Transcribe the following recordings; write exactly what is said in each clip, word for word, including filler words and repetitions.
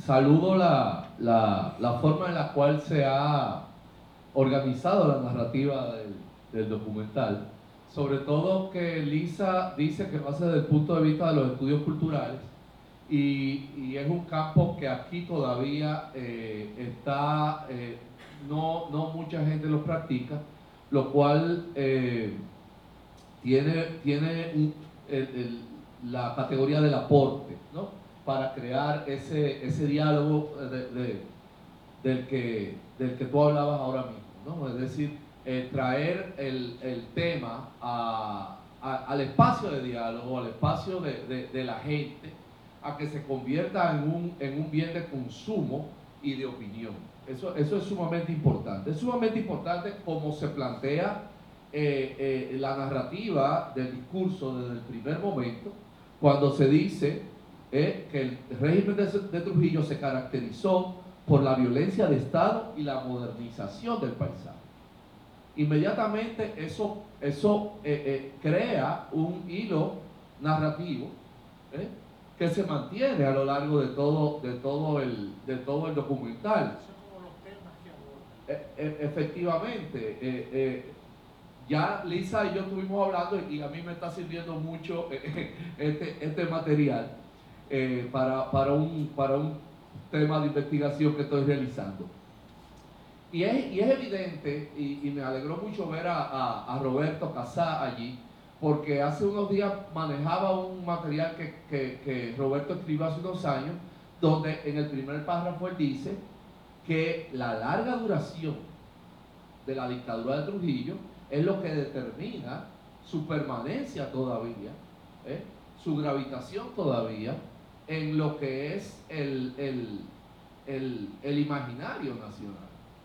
saludo la, la, la forma en la cual se ha organizado la narrativa del, del documental, sobre todo que Lisa dice que lo hace desde el punto de vista de los estudios culturales y, y es un campo que aquí todavía eh, está, eh, no, no mucha gente lo practica, lo cual eh, tiene, tiene un, el, el, la categoría del aporte, ¿no? Para crear ese, ese diálogo de, de, del, que, del que tú hablabas ahora mismo, ¿no? Es decir, eh, traer el, el tema a, a, al espacio de diálogo, al espacio de, de, de la gente, a que se convierta en un, en un bien de consumo y de opinión. Eso, eso es sumamente importante. Es sumamente importante como se plantea eh, eh, la narrativa del discurso desde el primer momento, cuando se dice eh, que el régimen de, de Trujillo se caracterizó por la violencia de Estado y la modernización del paisaje. Inmediatamente eso, eso eh, eh, crea un hilo narrativo ¿eh? que se mantiene a lo largo de todo, de todo, el, de todo el documental. Son como los temas que abordan. Eh, eh, efectivamente, eh, eh, ya Lisa y yo estuvimos hablando y a mí me está sirviendo mucho eh, este, este material eh, para, para, un, para un tema de investigación que estoy realizando. Y es, y es evidente, y, y me alegró mucho ver a, a, a Roberto Casá allí, porque hace unos días manejaba un material que, que, que Roberto escribió hace unos años, donde en el primer párrafo él dice que la larga duración de la dictadura de Trujillo es lo que determina su permanencia todavía, ¿eh? su gravitación todavía en lo que es el, el, el, el imaginario nacional.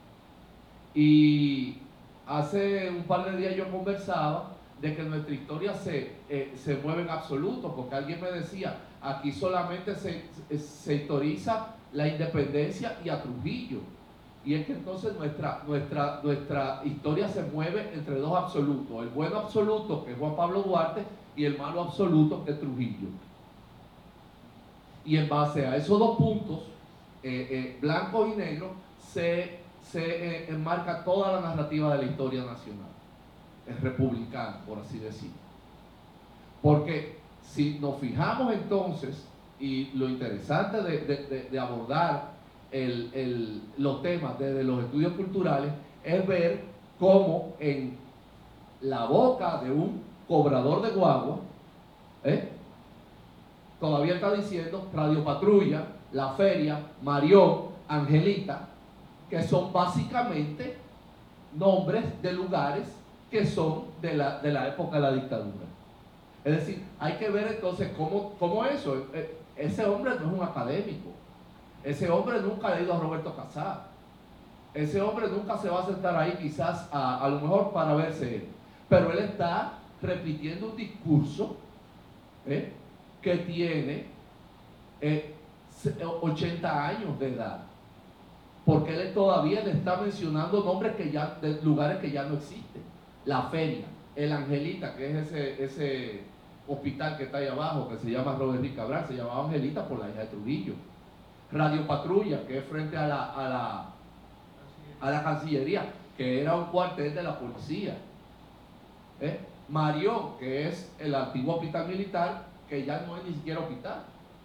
Y hace un par de días yo conversaba de que nuestra historia se, eh, se mueve en absoluto, porque alguien me decía, aquí solamente se, se historiza la independencia y a Trujillo. Y es que entonces nuestra, nuestra, nuestra historia se mueve entre dos absolutos, el bueno absoluto, que es Juan Pablo Duarte, y el malo absoluto, que es Trujillo. Y en base a esos dos puntos, eh, eh, blancos y negros, se, se eh, enmarca toda la narrativa de la historia nacional, es republicana, por así decirlo. Porque si nos fijamos entonces, y lo interesante de, de, de, de abordar el, el, los temas desde los estudios culturales, es ver cómo en la boca de un cobrador de guagua, ¿eh? todavía está diciendo Radio Patrulla, La Feria, Marión, Angelita, que son básicamente nombres de lugares que son de la, de la época de la dictadura. Es decir, hay que ver entonces cómo, cómo eso, ese hombre no es un académico, ese hombre nunca ha leído a Roberto Casá, ese hombre nunca se va a sentar ahí quizás a, a lo mejor para verse él, pero él está repitiendo un discurso ¿eh? que tiene eh, ochenta años de edad, porque él todavía le está mencionando nombres que ya, de lugares que ya no existen. La Feria, el Angelita, que es ese, ese hospital que está ahí abajo, que se llama Robert Rick Cabral, se llamaba Angelita por la hija de Trujillo. Radio Patrulla, que es frente a la, a la, a la Cancillería, que era un cuartel de la policía. ¿Eh? Marión, que es el antiguo hospital militar, que ya no es ni siquiera hospital.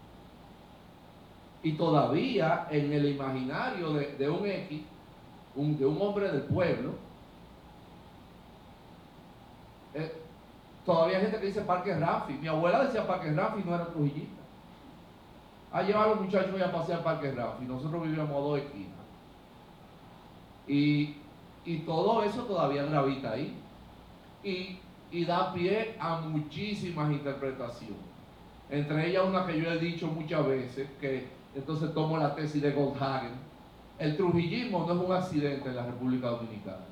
Y todavía en el imaginario de, de un X, un, de un hombre del pueblo, eh, todavía hay gente que dice Parque Rafi. Mi abuela decía Parque Rafi, no era trujillista. A llevar a los muchachos a pasear Parque Rafi. Nosotros vivíamos a dos esquinas. Y, y todo eso todavía gravita ahí. Y, y da pie a muchísimas interpretaciones. Entre ellas una que yo he dicho muchas veces, que entonces tomo la tesis de Goldhagen. El trujillismo no es un accidente en la República Dominicana.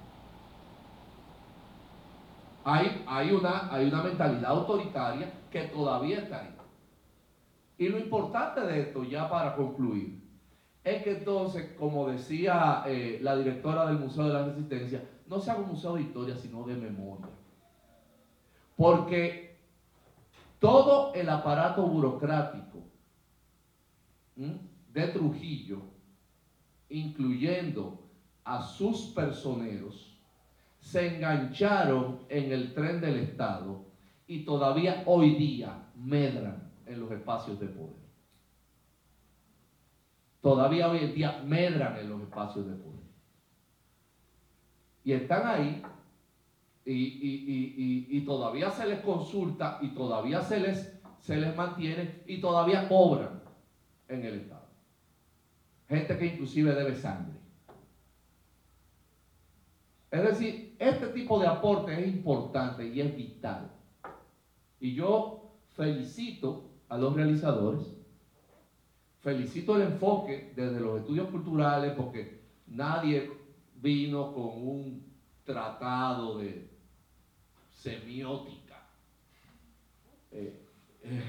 Hay, hay, una, hay una mentalidad autoritaria que todavía está ahí. Y lo importante de esto, ya para concluir, es que entonces, como decía eh, la directora del Museo de la Resistencia, no se haga un museo de historia, sino de memoria. Porque todo el aparato burocrático ¿m? de Trujillo, incluyendo a sus personeros, se engancharon en el tren del Estado y todavía hoy día medran en los espacios de poder. Todavía hoy en día medran en los espacios de poder. Y están ahí y, y, y, y, y todavía se les consulta y todavía se les, se les mantiene y todavía cobran en el Estado. Gente que inclusive debe sangre. Es decir, este tipo de aporte es importante y es vital. Y yo felicito a los realizadores, felicito el enfoque desde los estudios culturales, porque nadie vino con un tratado de semiótica eh, eh,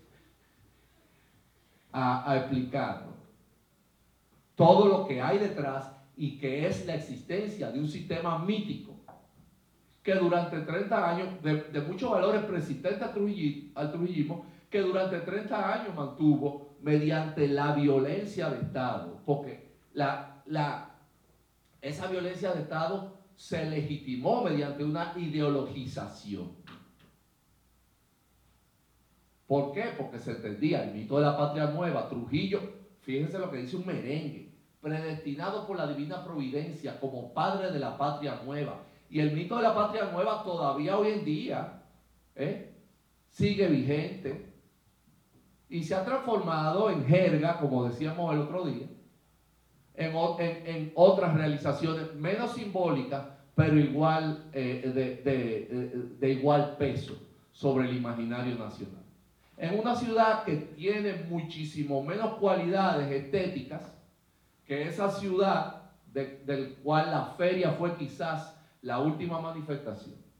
a, a explicarlo. Todo lo que hay detrás y que es la existencia de un sistema mítico que durante treinta años, de, de muchos valores persistentes al, trujillismo, al trujillismo, que durante treinta años mantuvo mediante la violencia de Estado, porque la, la, esa violencia de Estado se legitimó mediante una ideologización. ¿Por qué? Porque se entendía el mito de la patria nueva, Trujillo, fíjense lo que dice un merengue, predestinado por la divina providencia como padre de la patria nueva. Y el mito de la patria nueva todavía hoy en día ¿eh? sigue vigente y se ha transformado en jerga, como decíamos el otro día, en, en, en otras realizaciones menos simbólicas, pero igual eh, de, de, de, de igual peso sobre el imaginario nacional. En una ciudad que tiene muchísimo menos cualidades estéticas que esa ciudad de, del cual la feria fue quizás la última manifestación.